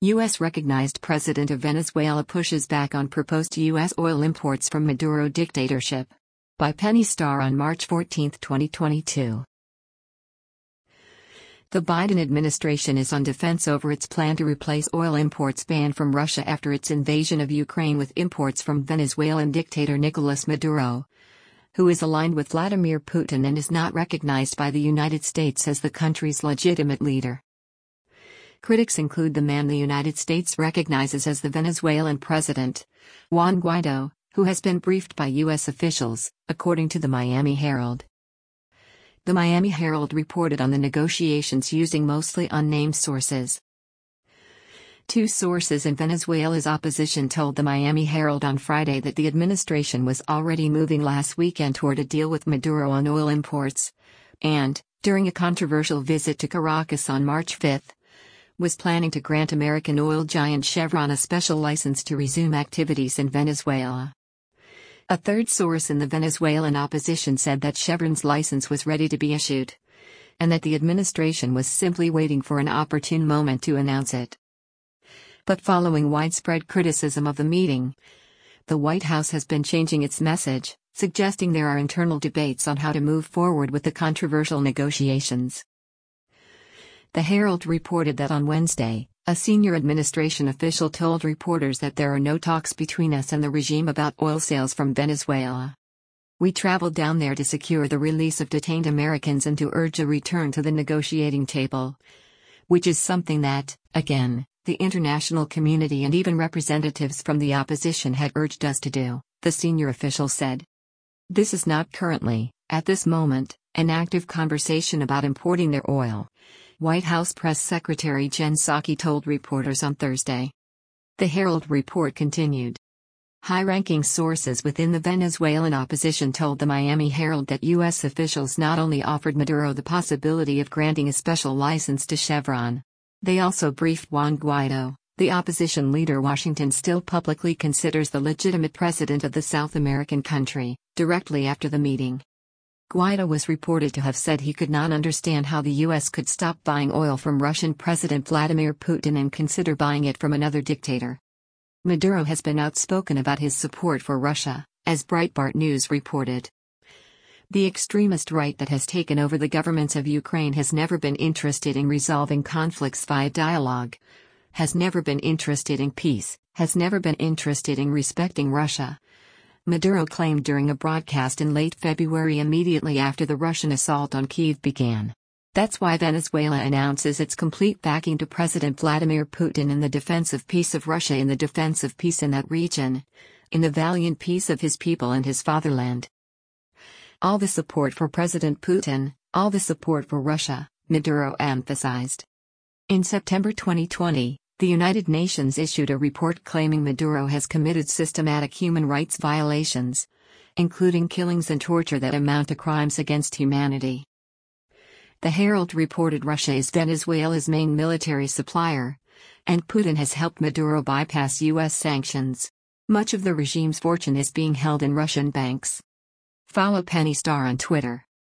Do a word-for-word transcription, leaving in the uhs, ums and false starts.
U S recognized President of Venezuela pushes back on proposed U S oil imports from Maduro dictatorship. By Penny Starr on March fourteenth, twenty twenty-two. The Biden administration is on defense over its plan to replace oil imports banned from Russia after its invasion of Ukraine with imports from Venezuelan dictator Nicolas Maduro, who is aligned with Vladimir Putin and is not recognized by the United States as the country's legitimate leader. Critics include the man the United States recognizes as the Venezuelan president, Juan Guaido, who has been briefed by U S officials, according to the Miami Herald. The Miami Herald reported on the negotiations using mostly unnamed sources. Two sources in Venezuela's opposition told the Miami Herald on Friday that the administration was already moving last weekend toward a deal with Maduro on oil imports, and, during a controversial visit to Caracas on March fifth, was planning to grant American oil giant Chevron a special license to resume activities in Venezuela. A third source in the Venezuelan opposition said that Chevron's license was ready to be issued, and that the administration was simply waiting for an opportune moment to announce it. But following widespread criticism of the meeting, the White House has been changing its message, suggesting there are internal debates on how to move forward with the controversial negotiations. The Herald reported that on Wednesday, a senior administration official told reporters that there are no talks between us and the regime about oil sales from Venezuela. We traveled down there to secure the release of detained Americans and to urge a return to the negotiating table, which is something that, again, the international community and even representatives from the opposition had urged us to do, the senior official said. This is not currently, at this moment, an active conversation about importing their oil, White House Press Secretary Jen Psaki told reporters on Thursday. The Herald report continued. High-ranking sources within the Venezuelan opposition told the Miami Herald that U S officials not only offered Maduro the possibility of granting a special license to Chevron, they also briefed Juan Guaido, the opposition leader Washington still publicly considers the legitimate president of the South American country, directly after the meeting. Guaido was reported to have said he could not understand how the U S could stop buying oil from Russian President Vladimir Putin and consider buying it from another dictator. Maduro has been outspoken about his support for Russia, as Breitbart News reported. The extremist right that has taken over the governments of Ukraine has never been interested in resolving conflicts via dialogue, has never been interested in peace, has never been interested in respecting Russia, Maduro claimed during a broadcast in late February immediately after the Russian assault on Kyiv began. That's why Venezuela announces its complete backing to President Vladimir Putin in the defense of peace of Russia, in the defense of peace in that region, in the valiant peace of his people and his fatherland. All the support for President Putin, all the support for Russia, Maduro emphasized. In September twenty twenty, the United Nations issued a report claiming Maduro has committed systematic human rights violations, including killings and torture that amount to crimes against humanity. The Herald reported Russia is Venezuela's main military supplier, and Putin has helped Maduro bypass U S sanctions. Much of the regime's fortune is being held in Russian banks. Follow Penny Starr on Twitter.